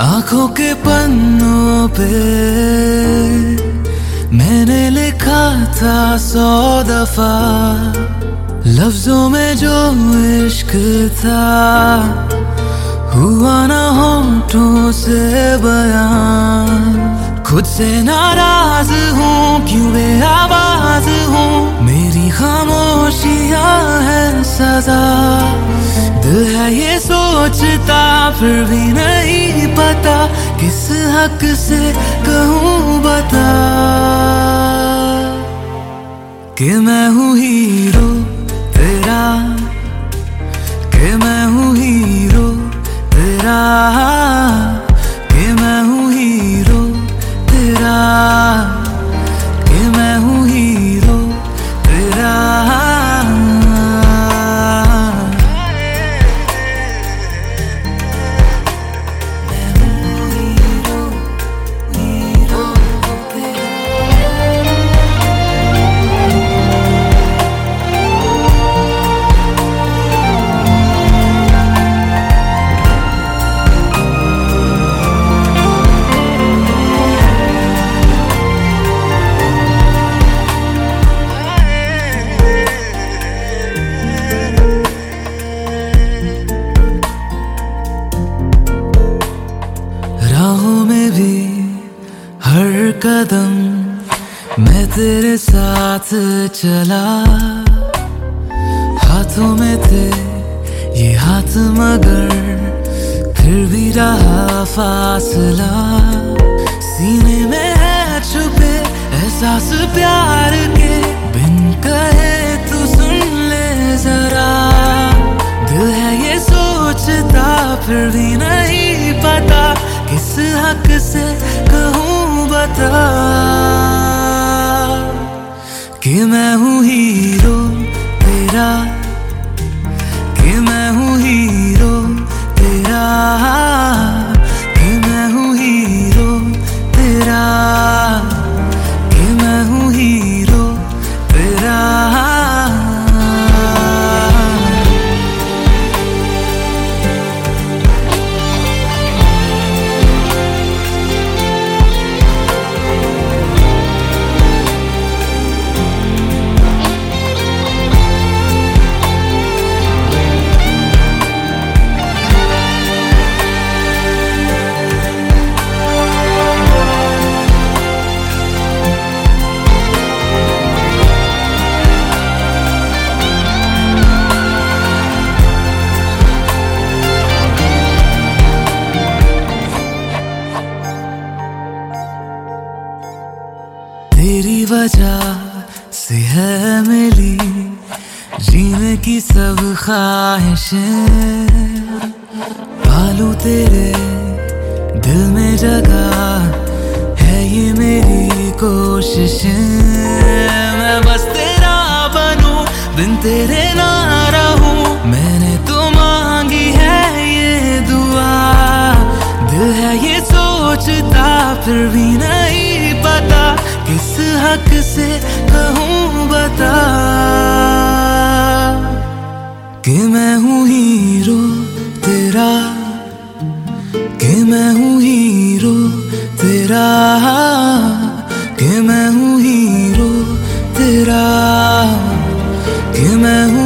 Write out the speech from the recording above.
आंखों के पन्नों पे मैंने लिखा था 100 दफा, लफ्जों में जो इश्क था हुआ ना होठों से बयान। खुद से नाराज हूँ, क्यों बेआवाज हूँ, मेरी खामोशियाँ है सजा। दिल है ये सोचता फिर भी नहीं पता, किस हक से कहूँ बता कि मैं हूँ हीरो तेरा, कि मैं हूँ हीरो तेरा, कि मैं हूँ हीरो तेरा, कि मैं हूँ हीरो तेरा। राहों में भी हर कदम मैं तेरे साथ चला, हाथों में थे ये हाथ मगर फिर भी रहा फासला। सीने में है छुपे एहसास प्यार के, बिन कहे तू सुन ले जरा। दिल है ये सोचता फिर भी नहीं पता, किस हक से कहूँ बता कि मैं हूँ हीरो तेरा, कि मैं हूँ हीरो तेरा, कि मैं हूँ हीरो तेरा, कि मैं हूँ हीरो तेरा। तेरी वजह से है मिली जीने की सब ख्वाहिशें, पालू तेरे दिल में जगह है ये मेरी कोशिशें। मैं बस तेरा बनूं बिन तेरे ना रहूं, मैंने तो मांगी है ये दुआ। दिल है ये सोचता फिर भी नहीं पता, किस हक से कहूँ बता कि मैं हूँ हीरो तेरा, कि मैं हूँ हीरो तेरा, कि मैं हूँ हीरो तेरा, कि मैं हूँ